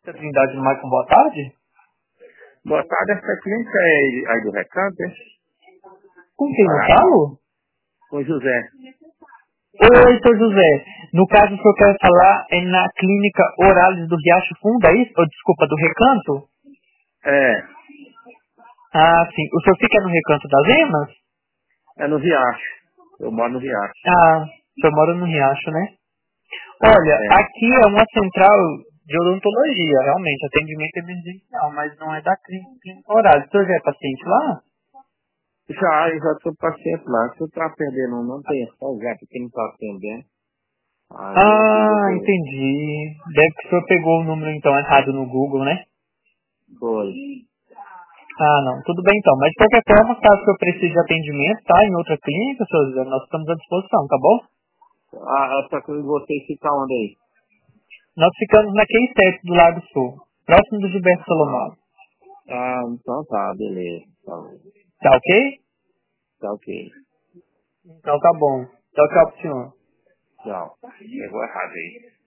Trindade do Maicon, boa tarde. Boa tarde, essa clínica é aí do Recanto, é? Com quem eu falo? Com o José. Oi, seu José. No caso, o que eu quero falar é na clínica Orales do Riacho Fundo, é isso? Ou, desculpa, do Recanto? É, Ah, sim. O senhor fica no Recanto das Emas? é no Riacho. Eu moro no Riacho. Ah, o senhor mora no Riacho, né? Olha, É. aqui é uma central de odontologia, realmente, atendimento emergencial, mas não é da clínica Orales. O senhor já é paciente lá? Eu já tô paciente lá. Se eu tá perdendo, não tem só o gato que não tá atendendo. Aí eu Ah, digo, entendi. Deve que o senhor pegou o número então errado no Google, né? foi. Ah, não. Tudo bem então. Mas de qualquer forma, caso o senhor precise de atendimento, tá? Em outra clínica, senhor José, nós estamos à disposição, tá bom? Essa coisa vocês ficam onde aí? Nós ficamos na Q7 do Lago Sul, próximo do Gilberto Ah, Salomão. então tá, beleza. Tá ok? Tá ok. Então tá bom. Tchau, tchau pro senhor. Tchau. Pegou errado aí.